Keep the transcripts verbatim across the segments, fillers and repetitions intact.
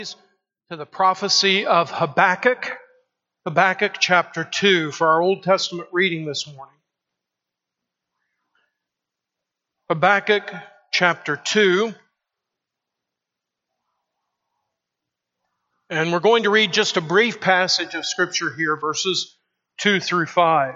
To the prophecy of Habakkuk, Habakkuk chapter two for our Old Testament reading this morning. Habakkuk chapter two. And we're going to read just a brief passage of Scripture here, verses two through five.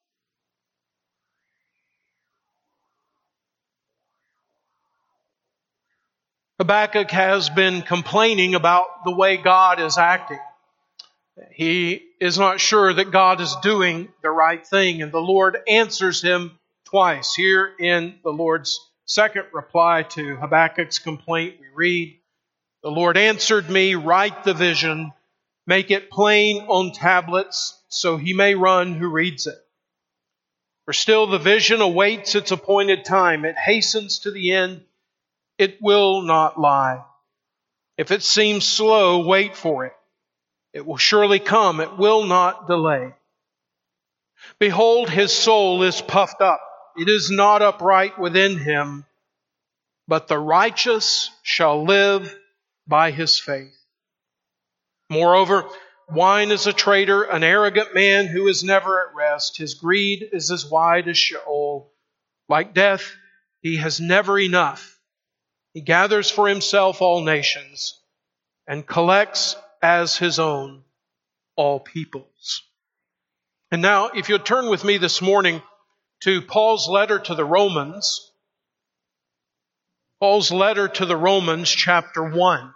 Habakkuk has been complaining about the way God is acting. He is not sure that God is doing the right thing, and the Lord answers him twice. Here in the Lord's second reply to Habakkuk's complaint, we read, "The Lord answered me, write the vision, make it plain on tablets, so he may run who reads it. For still the vision awaits its appointed time. It hastens to the end. It will not lie. If it seems slow, wait for it. It will surely come. It will not delay. Behold, his soul is puffed up. It is not upright within him, but the righteous shall live by his faith. Moreover, wine is a traitor, an arrogant man who is never at rest. His greed is as wide as Sheol. Like death, he has never enough. He gathers for himself all nations and collects as his own all peoples." And now, if you'll turn with me this morning to Paul's letter to the Romans, Paul's letter to the Romans, chapter one.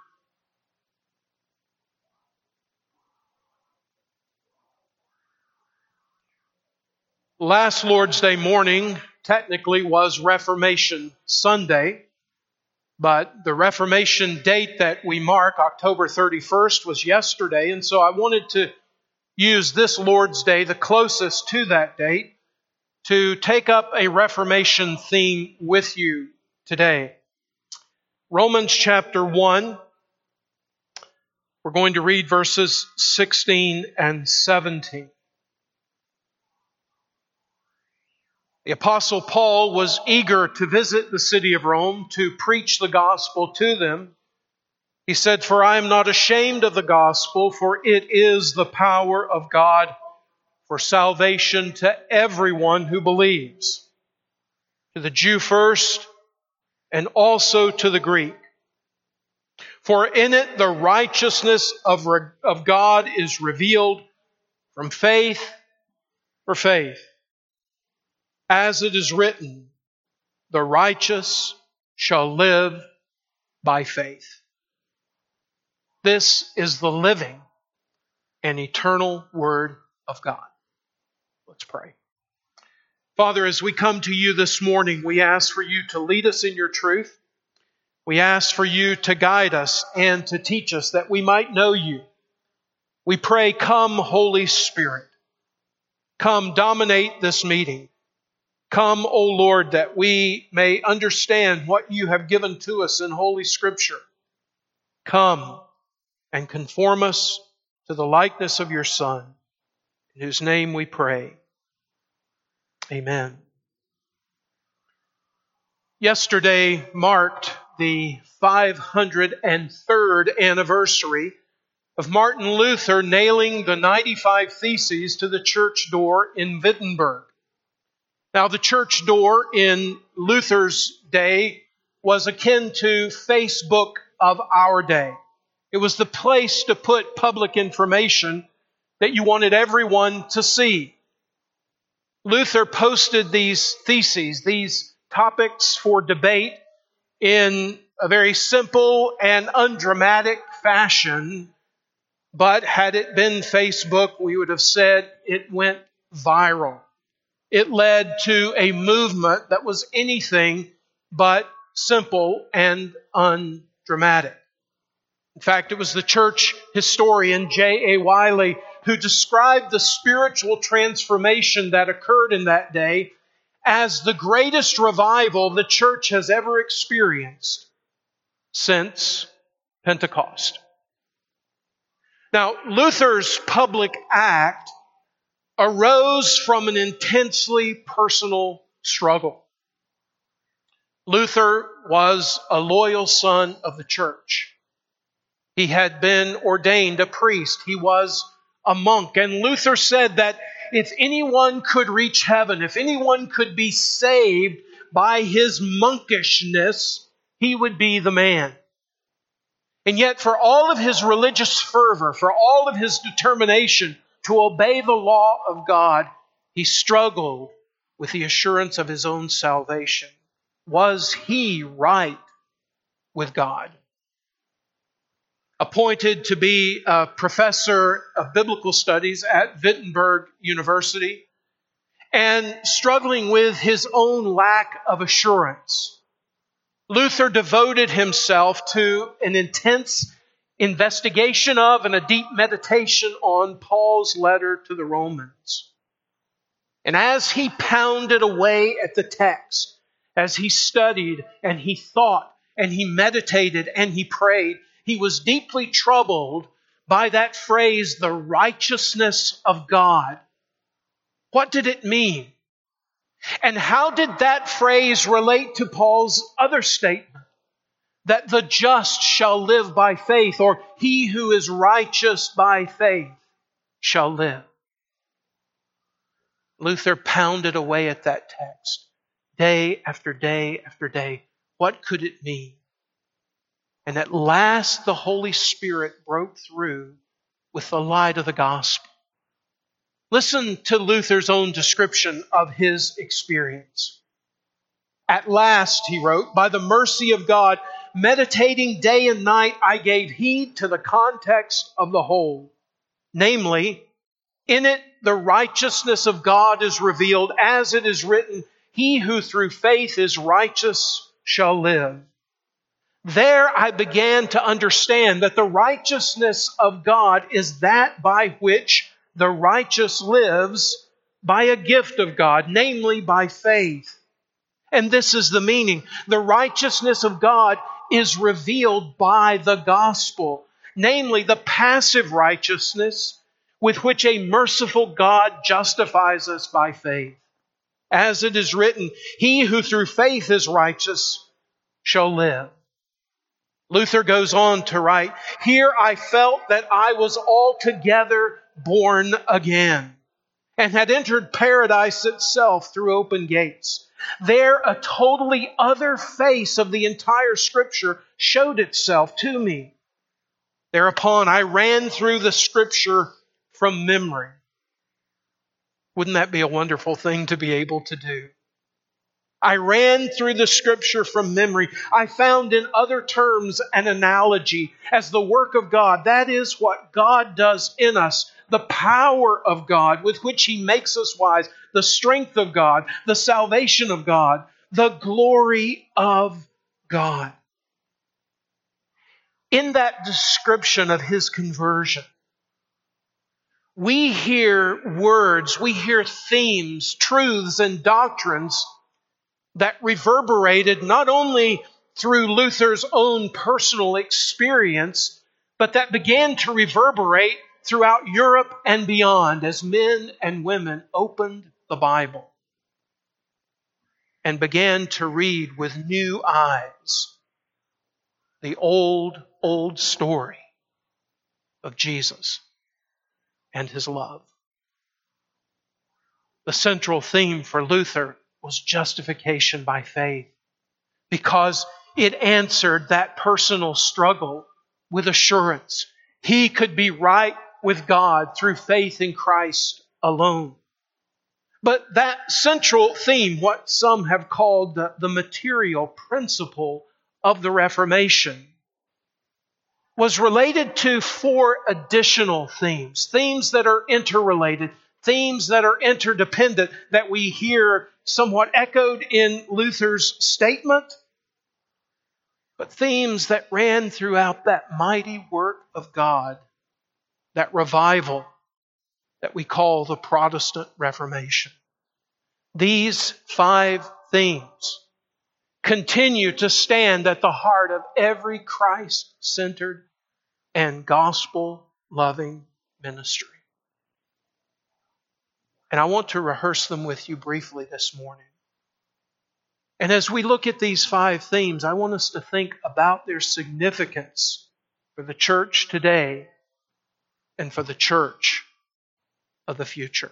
Last Lord's Day morning technically was Reformation Sunday. But the Reformation date that we mark, October thirty-first, was yesterday. And so I wanted to use this Lord's Day, the closest to that date, to take up a Reformation theme with you today. Romans chapter one, we're going to read verses sixteen and seventeen. The Apostle Paul was eager to visit the city of Rome to preach the gospel to them. He said, "For I am not ashamed of the gospel, for it is the power of God for salvation to everyone who believes, to the Jew first, and also to the Greek. For in it the righteousness of, of God is revealed from faith for faith. As it is written, the righteous shall live by faith." This is the living and eternal Word of God. Let's pray. Father, as we come to you this morning, we ask for you to lead us in your truth. We ask for you to guide us and to teach us that we might know you. We pray, come, Holy Spirit. Come, dominate this meeting. Come, O Lord, that we may understand what you have given to us in Holy Scripture. Come and conform us to the likeness of your Son, in whose name we pray. Amen. Yesterday marked the five hundred third anniversary of Martin Luther nailing the ninety-five Theses to the church door in Wittenberg. Now, the church door in Luther's day was akin to Facebook of our day. It was the place to put public information that you wanted everyone to see. Luther posted these theses, these topics for debate, in a very simple and undramatic fashion. But had it been Facebook, we would have said it went viral. It led to a movement that was anything but simple and undramatic. In fact, it was the church historian J A Wiley who described the spiritual transformation that occurred in that day as the greatest revival the church has ever experienced since Pentecost. Now, Luther's public act arose from an intensely personal struggle. Luther was a loyal son of the church. He had been ordained a priest. He was a monk. And Luther said that if anyone could reach heaven, if anyone could be saved by his monkishness, he would be the man. And yet, for all of his religious fervor, for all of his determination to obey the law of God, he struggled with the assurance of his own salvation. Was he right with God? Appointed to be a professor of biblical studies at Wittenberg University, and struggling with his own lack of assurance, Luther devoted himself to an intense investigation of and a deep meditation on Paul's letter to the Romans. And as he pounded away at the text, as he studied and he thought and he meditated and he prayed, he was deeply troubled by that phrase, the righteousness of God. What did it mean? And how did that phrase relate to Paul's other statement, that the just shall live by faith, or he who is righteous by faith shall live? Luther pounded away at that text day after day after day. What could it mean? And at last the Holy Spirit broke through with the light of the gospel. Listen to Luther's own description of his experience. At last, he wrote, by the mercy of God, meditating day and night, I gave heed to the context of the whole. Namely, in it the righteousness of God is revealed, as it is written, he who through faith is righteous shall live. There I began to understand that the righteousness of God is that by which the righteous lives, by a gift of God, namely by faith. And this is the meaning. The righteousness of God is revealed by the gospel, namely the passive righteousness with which a merciful God justifies us by faith. As it is written, he who through faith is righteous shall live. Luther goes on to write, here I felt that I was altogether born again and had entered paradise itself through open gates. There a totally other face of the entire Scripture showed itself to me. Thereupon I ran through the Scripture from memory. Wouldn't that be a wonderful thing to be able to do? I ran through the Scripture from memory. I found in other terms an analogy as the work of God. That is what God does in us. The power of God with which He makes us wise. The strength of God. The salvation of God. The glory of God. In that description of his conversion, we hear words, we hear themes, truths, and doctrines that reverberated not only through Luther's own personal experience, but that began to reverberate throughout Europe and beyond as men and women opened the Bible and began to read with new eyes the old, old story of Jesus and His love. The central theme for Luther was justification by faith, because it answered that personal struggle with assurance. He could be right with God through faith in Christ alone. But that central theme, what some have called the, the material principle of the Reformation, was related to four additional themes, themes that are interrelated, themes that are interdependent, that we hear somewhat echoed in Luther's statement, but themes that ran throughout that mighty work of God, that revival that we call the Protestant Reformation. These five themes continue to stand at the heart of every Christ-centered and gospel-loving ministry. And I want to rehearse them with you briefly this morning. And as we look at these five themes, I want us to think about their significance for the church today and for the church of the future.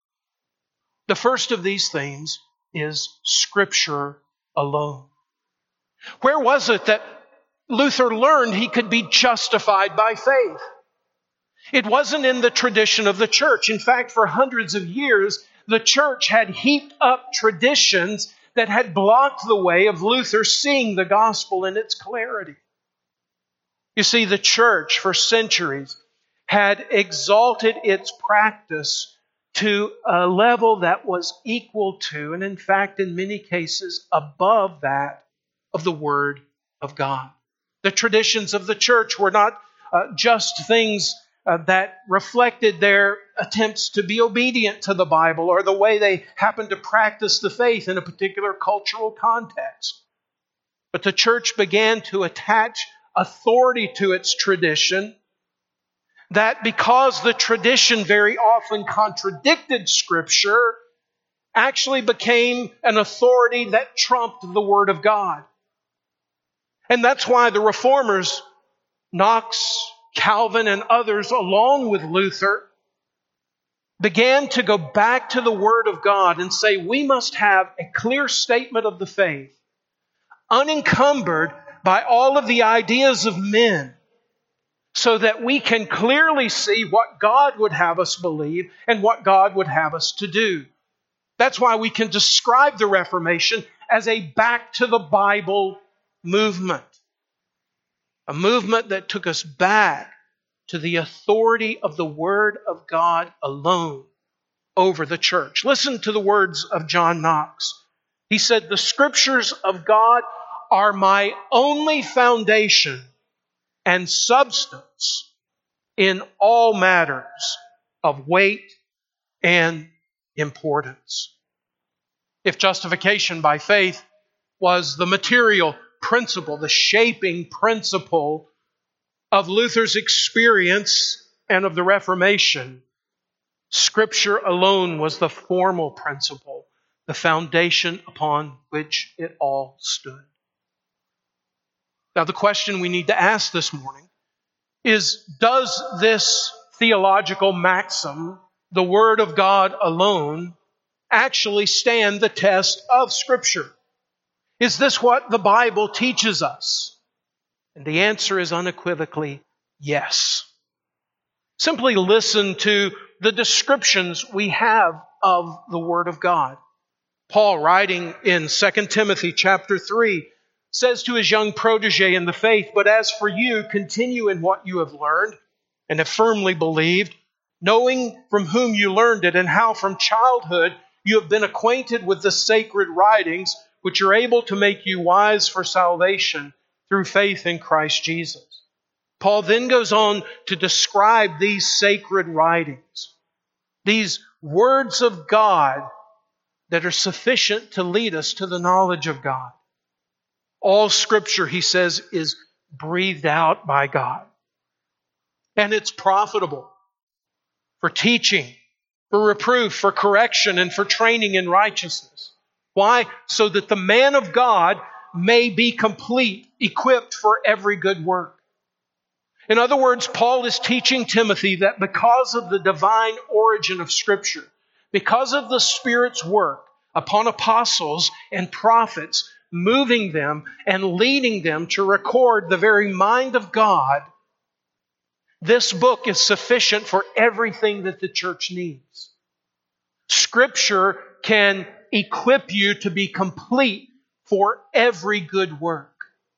The first of these themes is Scripture alone. Where was it that Luther learned he could be justified by faith? It wasn't in the tradition of the church. In fact, for hundreds of years, the church had heaped up traditions that had blocked the way of Luther seeing the gospel in its clarity. You see, the church for centuries had exalted its practice to a level that was equal to, and in fact, in many cases, above that of the Word of God. The traditions of the church were not uh, just things uh, that reflected their attempts to be obedient to the Bible or the way they happened to practice the faith in a particular cultural context. But the church began to attach authority to its tradition, that because the tradition very often contradicted Scripture, actually became an authority that trumped the Word of God. And that's why the Reformers, Knox, Calvin, and others, along with Luther, began to go back to the Word of God and say, we must have a clear statement of the faith, unencumbered by all of the ideas of men, so that we can clearly see what God would have us believe and what God would have us to do. That's why we can describe the Reformation as a back to the Bible movement. A movement that took us back to the authority of the Word of God alone over the church. Listen to the words of John Knox. He said, "The Scriptures of God are my only foundation and substance in all matters of weight and importance." If justification by faith was the material principle, the shaping principle of Luther's experience and of the Reformation, Scripture alone was the formal principle, the foundation upon which it all stood. Now, the question we need to ask this morning is, does this theological maxim, the Word of God alone, actually stand the test of Scripture? Is this what the Bible teaches us? And the answer is unequivocally yes. Simply listen to the descriptions we have of the Word of God. Paul, writing in Second Timothy chapter three, says to his young protege in the faith, "But as for you, continue in what you have learned and have firmly believed, knowing from whom you learned it and how from childhood you have been acquainted with the sacred writings, which are able to make you wise for salvation through faith in Christ Jesus." Paul then goes on to describe these sacred writings, these words of God that are sufficient to lead us to the knowledge of God. All Scripture, he says, is breathed out by God. And it's profitable for teaching, for reproof, for correction, and for training in righteousness. Why? So that the man of God may be complete, equipped for every good work. In other words, Paul is teaching Timothy that because of the divine origin of Scripture, because of the Spirit's work upon apostles and prophets, moving them and leading them to record the very mind of God, this book is sufficient for everything that the church needs. Scripture can equip you to be complete for every good work.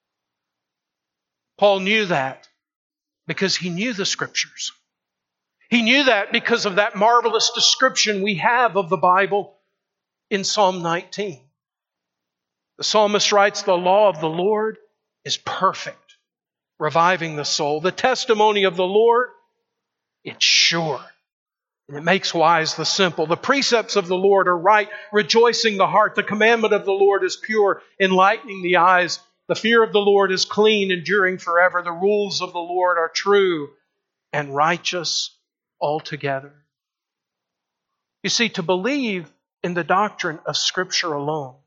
Paul knew that because he knew the Scriptures. He knew that because of that marvelous description we have of the Bible in Psalm nineteen. The psalmist writes, "The law of the Lord is perfect, reviving the soul. The testimony of the Lord, it's sure, and it makes wise the simple. The precepts of the Lord are right, rejoicing the heart. The commandment of the Lord is pure, enlightening the eyes. The fear of the Lord is clean, enduring forever. The rules of the Lord are true and righteous altogether." You see, to believe in the doctrine of Scripture alone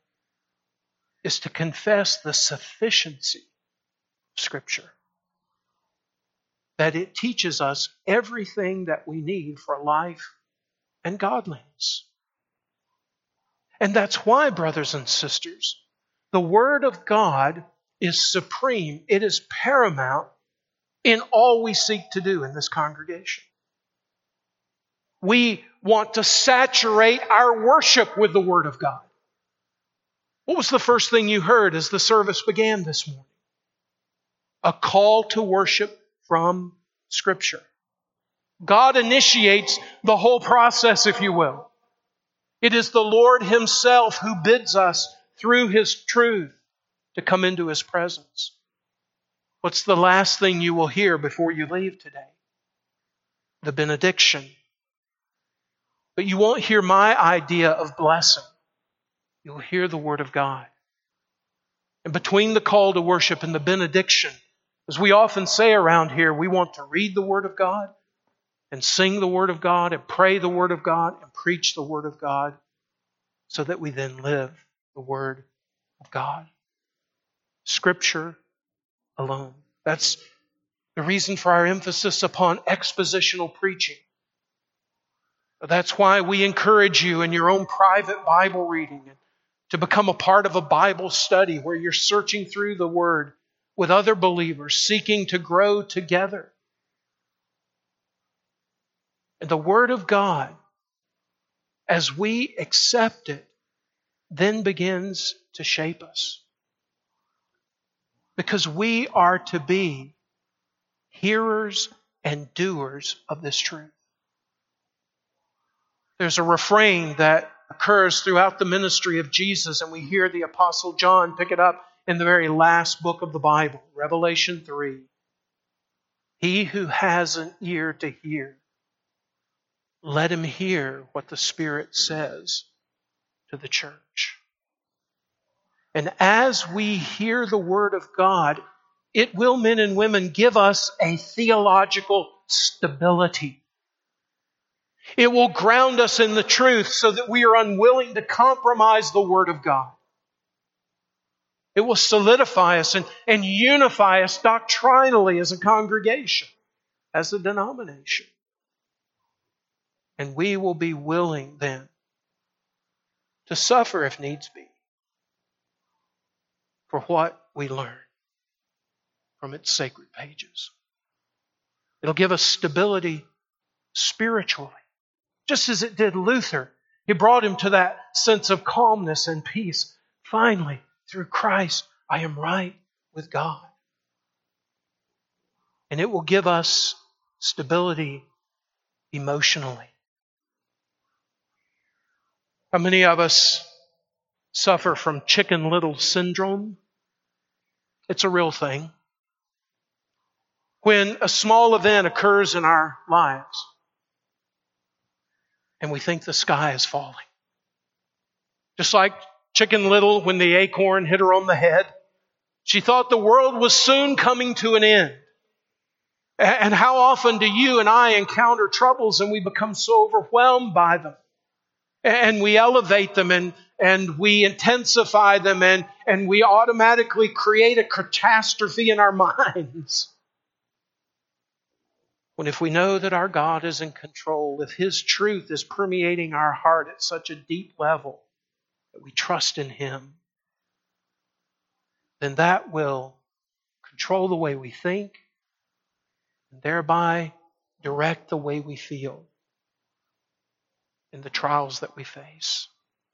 is to confess the sufficiency of Scripture. that it teaches us everything that we need for life and godliness. And that's why, brothers and sisters, the Word of God is supreme. It is paramount in all we seek to do in this congregation. We want to saturate our worship with the Word of God. What was the first thing you heard as the service began this morning? A call to worship from Scripture. God initiates the whole process, if you will. It is the Lord Himself who bids us through His truth to come into His presence. What's the last thing you will hear before you leave today? The benediction. But you won't hear my idea of blessing. You'll hear the Word of God. And between the call to worship and the benediction, as we often say around here, we want to read the Word of God and sing the Word of God and pray the Word of God and preach the Word of God so that we then live the Word of God. Scripture alone. That's the reason for our emphasis upon expositional preaching. That's why we encourage you in your own private Bible reading to become a part of a Bible study where you're searching through the Word with other believers, seeking to grow together. And the Word of God, as we accept it, then begins to shape us. Because we are to be hearers and doers of this truth. There's a refrain that occurs throughout the ministry of Jesus, and we hear the Apostle John pick it up in the very last book of the Bible, Revelation three. He who has an ear to hear, let him hear what the Spirit says to the church. And as we hear the Word of God, it will, men and women, give us a theological stability. It will ground us in the truth so that we are unwilling to compromise the Word of God. It will solidify us and, and unify us doctrinally as a congregation, as a denomination. And we will be willing then to suffer if needs be for what we learn from its sacred pages. It'll give us stability spiritually, just as it did Luther. It brought him to that sense of calmness and peace. Finally, through Christ, I am right with God. And it will give us stability emotionally. How many of us suffer from Chicken Little syndrome? It's a real thing. When a small event occurs in our lives and we think the sky is falling. Just like Chicken Little when the acorn hit her on the head. She thought the world was soon coming to an end. And how often do you and I encounter troubles and we become so overwhelmed by them? And we elevate them and, and we intensify them and, and we automatically create a catastrophe in our minds. When if we know that our God is in control, if His truth is permeating our heart at such a deep level that we trust in Him, then that will control the way we think and thereby direct the way we feel in the trials that we face.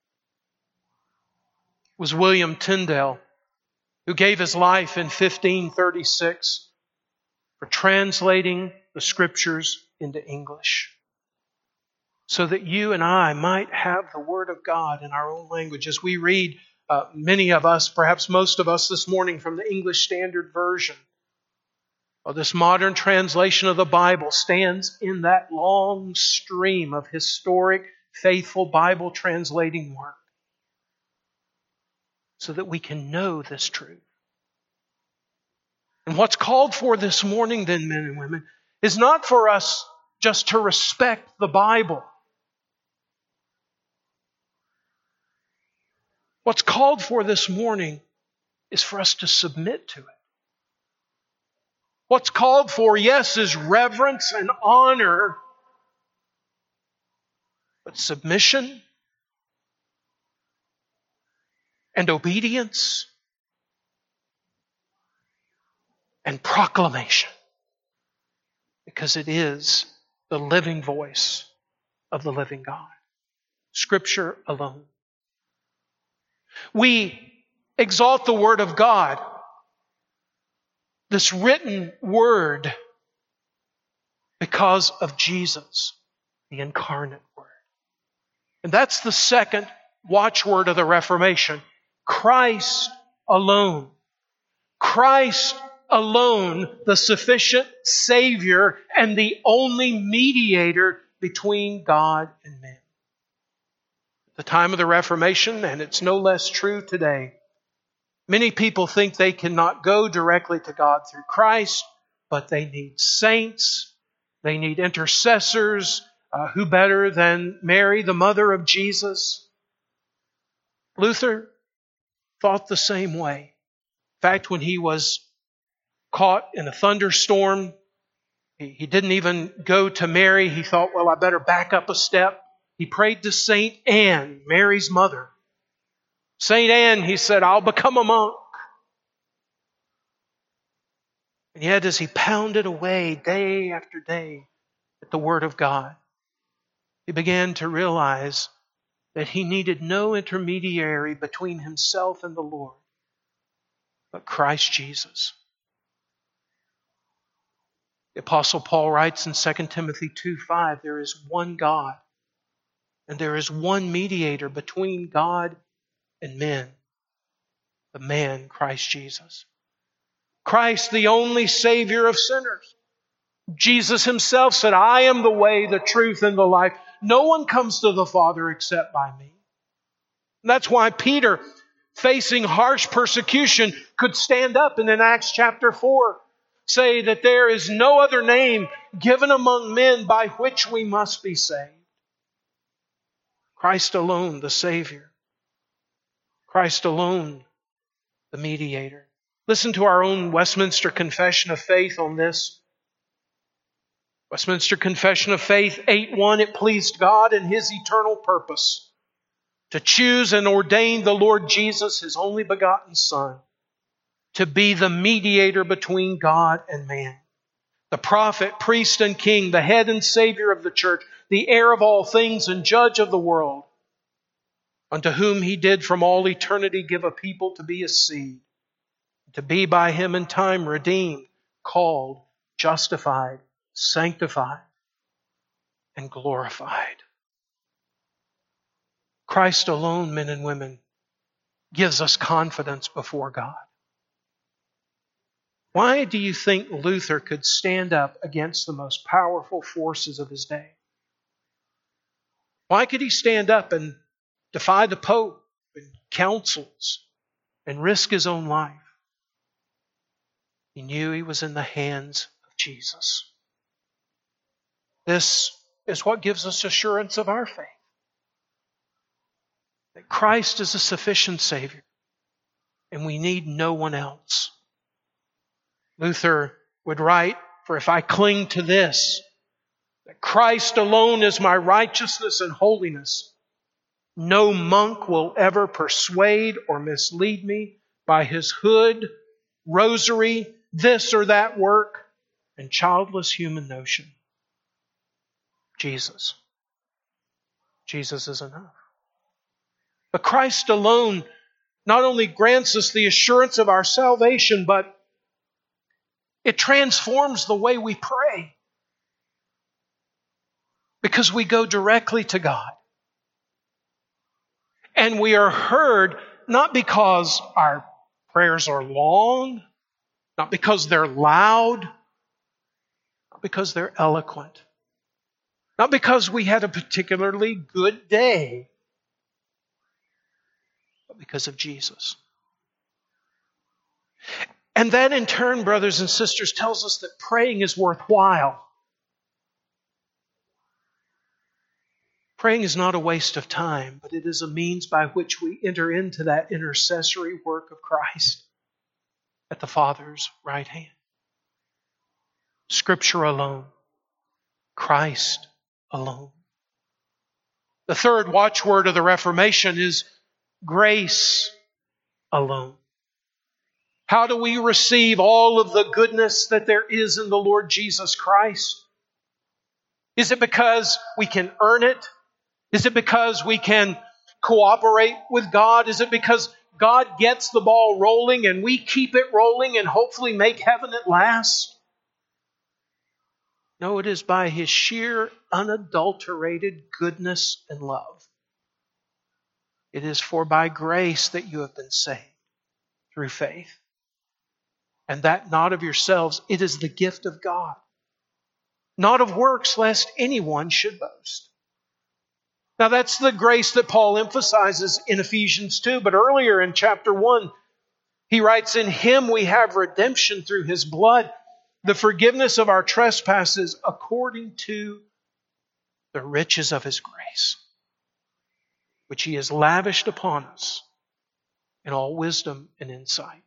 It was William Tyndale who gave his life in fifteen thirty-six for translating the Scriptures into English so that you and I might have the Word of God in our own language. As we read, uh, many of us, perhaps most of us this morning from the English Standard Version, or this modern translation of the Bible stands in that long stream of historic, faithful Bible translating work so that we can know this truth. And what's called for this morning then, men and women, is not for us just to respect the Bible. What's called for this morning is for us to submit to it. What's called for, yes, is reverence and honor, but submission and obedience and proclamation, because it is the living voice of the living God. Scripture alone. We exalt the Word of God, this written Word, because of Jesus, the incarnate Word. And that's the second watchword of the Reformation. Christ alone. Christ alone, the sufficient Savior and the only mediator between God and man. At the time of the Reformation, and it's no less true today, many people think they cannot go directly to God through Christ, but they need saints, they need intercessors. Uh, who better than Mary, the mother of Jesus? Luther thought the same way. In fact, when he was caught in a thunderstorm, he, he didn't even go to Mary. He thought, well, I better back up a step. He prayed to Saint Anne, Mary's mother. Saint Anne, he said, I'll become a monk. And yet, as he pounded away day after day at the Word of God, he began to realize that he needed no intermediary between himself and the Lord, but Christ Jesus. The Apostle Paul writes in Second Timothy two five, there is one God, and there is one mediator between God and men, the man Christ Jesus. Christ, the only Savior of sinners. Jesus Himself said, I am the way, the truth, and the life. No one comes to the Father except by me. And that's why Peter, facing harsh persecution, could stand up and in Acts chapter four say that there is no other name given among men by which we must be saved. Christ alone, the Savior. Christ alone, the mediator. Listen to our own Westminster Confession of Faith on this. Westminster Confession of Faith eight one, it pleased God in His eternal purpose to choose and ordain the Lord Jesus, His only begotten Son, to be the mediator between God and man. The prophet, priest, and king, the head and Savior of the church, the heir of all things and judge of the world, unto whom He did from all eternity give a people to be His seed, to be by Him in time redeemed, called, justified, sanctified, and glorified. Christ alone, men and women, gives us confidence before God. Why do you think Luther could stand up against the most powerful forces of his day? Why could he stand up and defy the Pope and councils and risk his own life? He knew he was in the hands of Jesus. This is what gives us assurance of our faith. That Christ is a sufficient Savior, and we need no one else. Luther would write, for if I cling to this, that Christ alone is my righteousness and holiness, no monk will ever persuade or mislead me by his hood, rosary, this or that work, and childless human notion. Jesus. Jesus is enough. But Christ alone not only grants us the assurance of our salvation, but it transforms the way we pray. Because we go directly to God. And we are heard not because our prayers are long, not because they're loud, not because they're eloquent, not because we had a particularly good day, but because of Jesus. And that in turn, brothers and sisters, tells us that praying is worthwhile. Praying is not a waste of time, but it is a means by which we enter into that intercessory work of Christ at the Father's right hand. Scripture alone. Christ alone. The third watchword of the Reformation is grace alone. How do we receive all of the goodness that there is in the Lord Jesus Christ? Is it because we can earn it? Is it because we can cooperate with God? Is it because God gets the ball rolling and we keep it rolling and hopefully make heaven at last? No, it is by His sheer, unadulterated goodness and love. It is for by grace that you have been saved through faith. And that not of yourselves, it is the gift of God. Not of works, lest anyone should boast. Now that's the grace that Paul emphasizes in Ephesians two. But earlier in chapter one, he writes, in Him we have redemption through His blood, the forgiveness of our trespasses according to the riches of His grace, which He has lavished upon us in all wisdom and insight.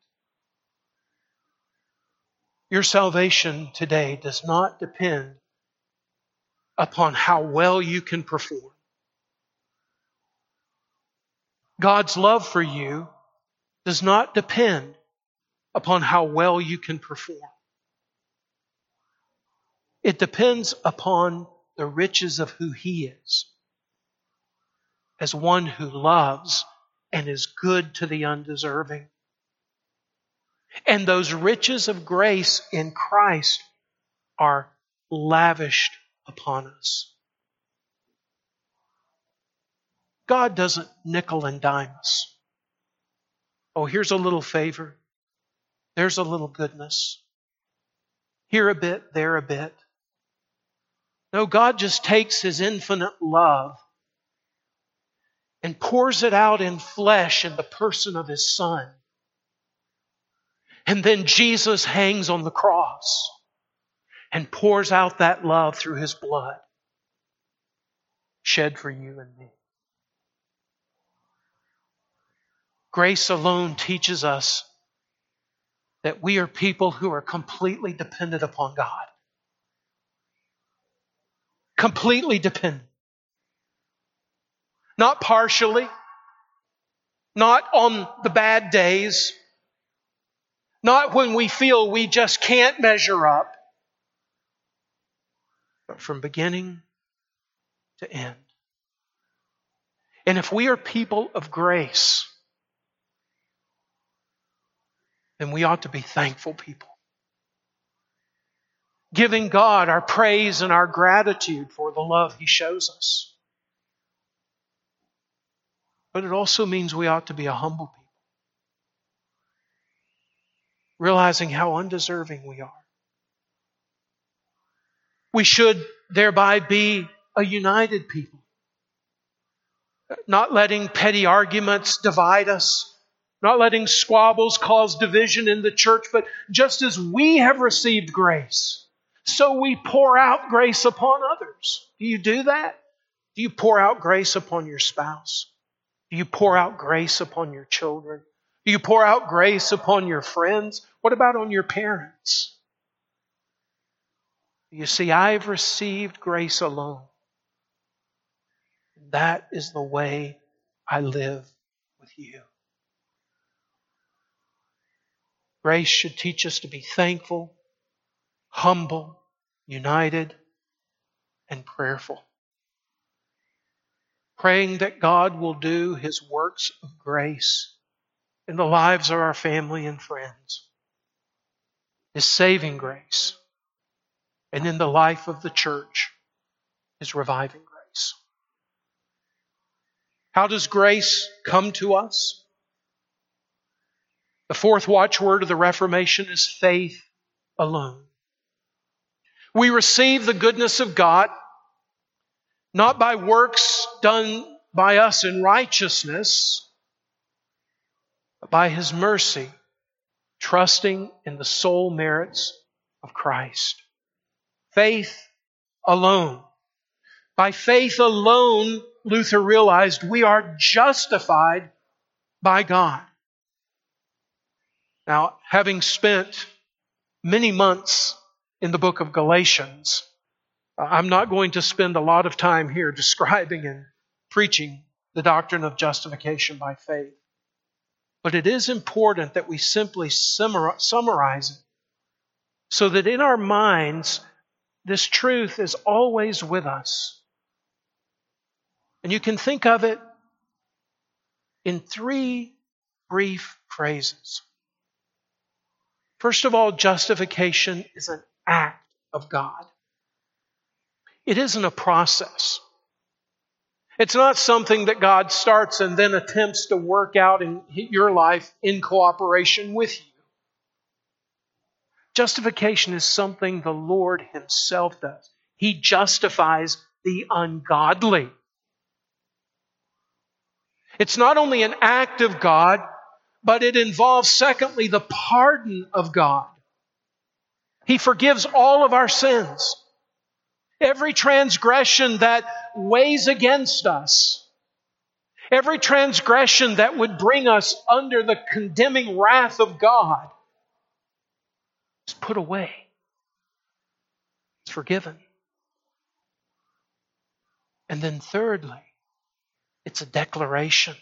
Your salvation today does not depend upon how well you can perform. God's love for you does not depend upon how well you can perform. It depends upon the riches of who He is, as one who loves and is good to the undeserving. And those riches of grace in Christ are lavished upon us. God doesn't nickel and dime us. Oh, here's a little favor. There's a little goodness. Here a bit, there a bit. No, God just takes His infinite love and pours it out in flesh in the person of His Son. And then Jesus hangs on the cross and pours out that love through His blood, shed for you and me. Grace alone teaches us that we are people who are completely dependent upon God. Completely dependent. Not partially. Not on the bad days. Not when we feel we just can't measure up. But from beginning to end. And if we are people of grace, then we ought to be thankful people. Giving God our praise and our gratitude for the love He shows us. But it also means we ought to be a humble people. Realizing how undeserving we are. We should thereby be a united people. Not letting petty arguments divide us. Not letting squabbles cause division in the church. But just as we have received grace, so we pour out grace upon others. Do you do that? Do you pour out grace upon your spouse? Do you pour out grace upon your children? Do you pour out grace upon your friends? What about on your parents? You see, I've received grace alone. That is the way I live with you. Grace should teach us to be thankful, humble, united, and prayerful. Praying that God will do His works of grace in the lives of our family and friends. His saving grace. And in the life of the church, His reviving grace. How does grace come to us? The fourth watchword of the Reformation is faith alone. We receive the goodness of God not by works done by us in righteousness, but by His mercy, trusting in the sole merits of Christ. Faith alone. By faith alone, Luther realized we are justified by God. Now, having spent many months in the book of Galatians. I'm not going to spend a lot of time here describing and preaching the doctrine of justification by faith. But it is important that we simply summarize it so that in our minds, this truth is always with us. And you can think of it in three brief phrases. First of all, justification is an act of God. It isn't a process. It's not something that God starts and then attempts to work out in your life in cooperation with you. Justification is something the Lord Himself does. He justifies the ungodly. It's not only an act of God, but it involves, secondly, the pardon of God. He forgives all of our sins. Every transgression that weighs against us, every transgression that would bring us under the condemning wrath of God, is put away. It's forgiven. And then thirdly, it's a declaration.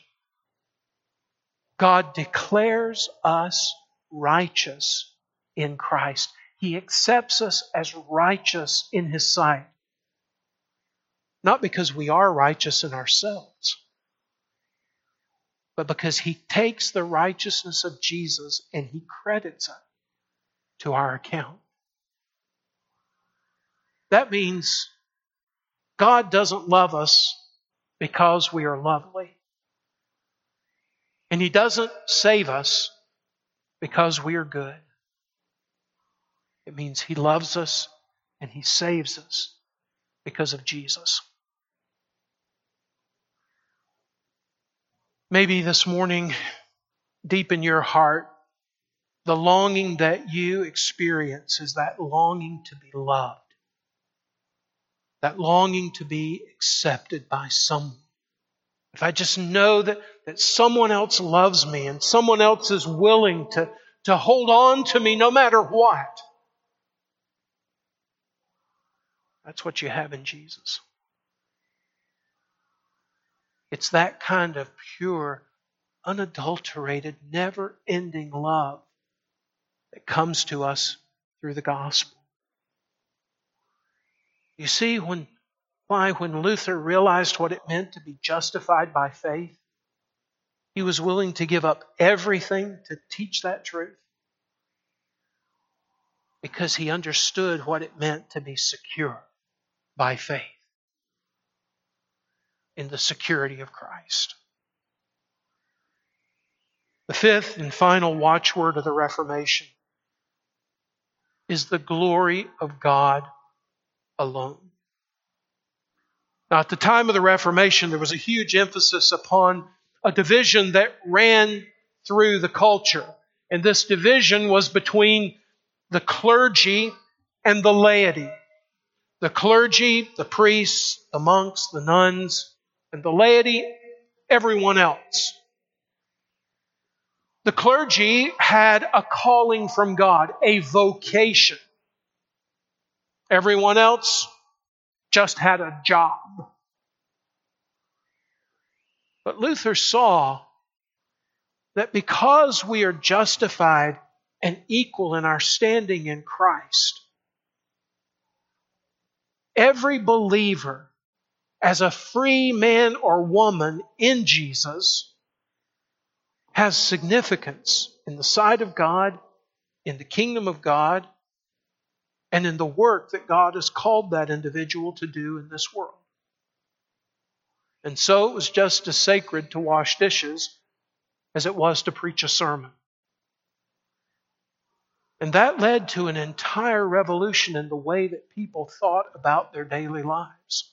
God declares us righteous in Christ. He accepts us as righteous in His sight. Not because we are righteous in ourselves, but because He takes the righteousness of Jesus and He credits it to our account. That means God doesn't love us because we are lovely. And He doesn't save us because we are good. It means He loves us and He saves us because of Jesus. Maybe this morning, deep in your heart, the longing that you experience is that longing to be loved. That longing to be accepted by someone. If I just know that, that someone else loves me and someone else is willing to, to hold on to me no matter what. That's what you have in Jesus. It's that kind of pure, unadulterated, never-ending love that comes to us through the gospel. You see, when why when Luther realized what it meant to be justified by faith, he was willing to give up everything to teach that truth. Because he understood what it meant to be secure by faith in the security of Christ. The fifth and final watchword of the Reformation is the glory of God alone. Now, at the time of the Reformation, there was a huge emphasis upon a division that ran through the culture. And this division was between the clergy and the laity. The clergy, the priests, the monks, the nuns, and the laity, everyone else. The clergy had a calling from God, a vocation. Everyone else just had a job. But Luther saw that because we are justified and equal in our standing in Christ, every believer, as a free man or woman in Jesus, has significance in the sight of God, in the kingdom of God, and in the work that God has called that individual to do in this world. And so it was just as sacred to wash dishes as it was to preach a sermon. And that led to an entire revolution in the way that people thought about their daily lives.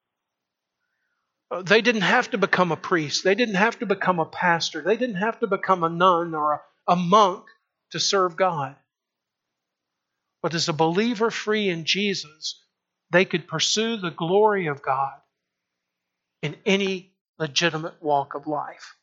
They didn't have to become a priest. They didn't have to become a pastor. They didn't have to become a nun or a, a monk to serve God. But as a believer free in Jesus, they could pursue the glory of God in any legitimate walk of life.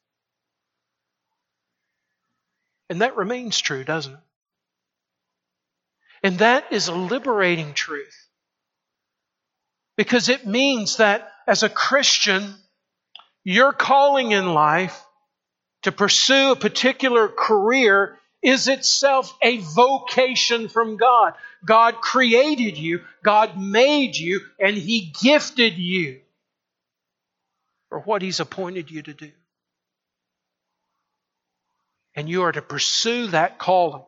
And that remains true, doesn't it? And that is a liberating truth. Because it means that as a Christian, your calling in life to pursue a particular career is itself a vocation from God. God created you, God made you, and He gifted you for what He's appointed you to do. And you are to pursue that calling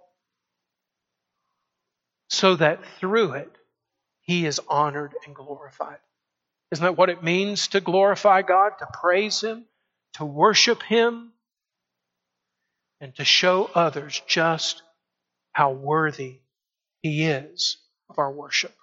so that through it, He is honored and glorified. Isn't that what it means to glorify God, to praise Him, to worship Him, and to show others just how worthy He is of our worship?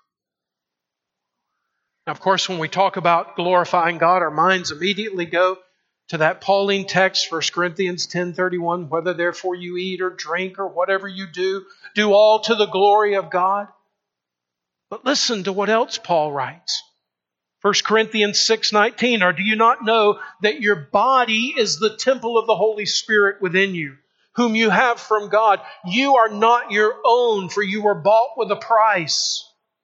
Now, of course, when we talk about glorifying God, our minds immediately go to that Pauline text, First Corinthians ten thirty-one, whether therefore you eat or drink or whatever you do, do all to the glory of God. But listen to what else Paul writes. First Corinthians six nineteen, or do you not know that your body is the temple of the Holy Spirit within you, whom you have from God? You are not your own, for you were bought with a price.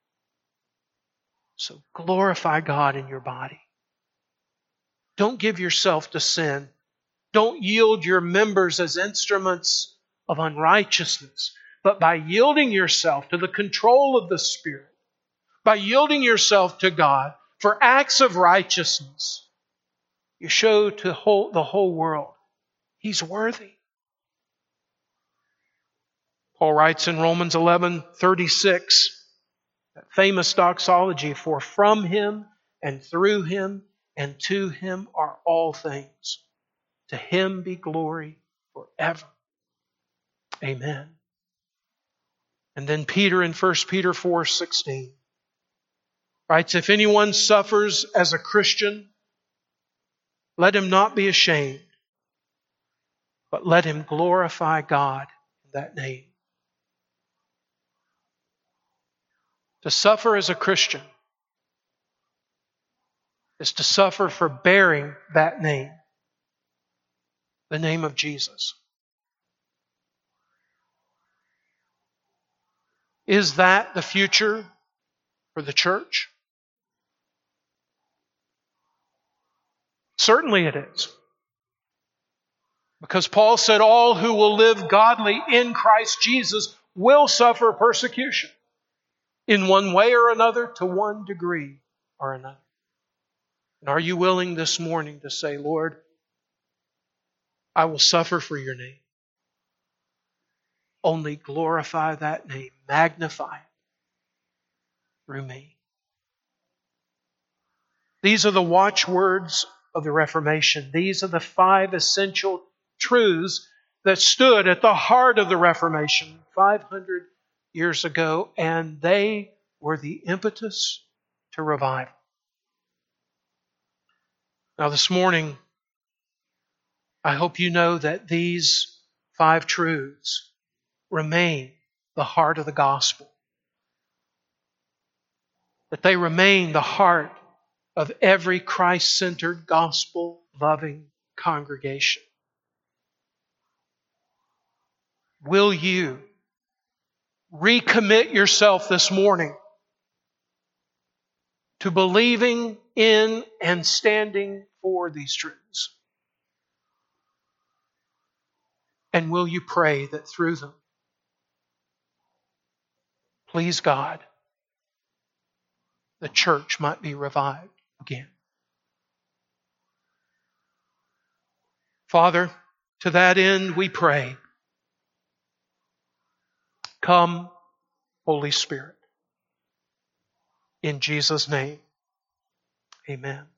So glorify God in your body. Don't give yourself to sin. Don't yield your members as instruments of unrighteousness, but by yielding yourself to the control of the Spirit, by yielding yourself to God for acts of righteousness, you show to whole, the whole world He's worthy. Paul writes in Romans eleven thirty-six, that famous doxology, for from Him and through Him and to Him are all things. To Him be glory forever. Amen. And then Peter in First Peter four sixteen writes, if anyone suffers as a Christian, let him not be ashamed, but let him glorify God in that name. To suffer as a Christian is to suffer for bearing that name, the name of Jesus. Is that the future for the church? Certainly it is. Because Paul said all who will live godly in Christ Jesus will suffer persecution in one way or another, to one degree or another. And are you willing this morning to say, Lord, I will suffer for your name. Only glorify that name, magnify it through me. These are the watchwords of the Reformation. These are the five essential truths that stood at the heart of the Reformation five hundred years ago, and they were the impetus to revival. Now this morning, I hope you know that these five truths remain the heart of the gospel. That they remain the heart of every Christ-centered, gospel-loving congregation. Will you recommit yourself this morning to believing in and standing for these truths? And will you pray that through them, please God, the church might be revived again? Father, to that end we pray. Come, Holy Spirit. In Jesus' name, amen.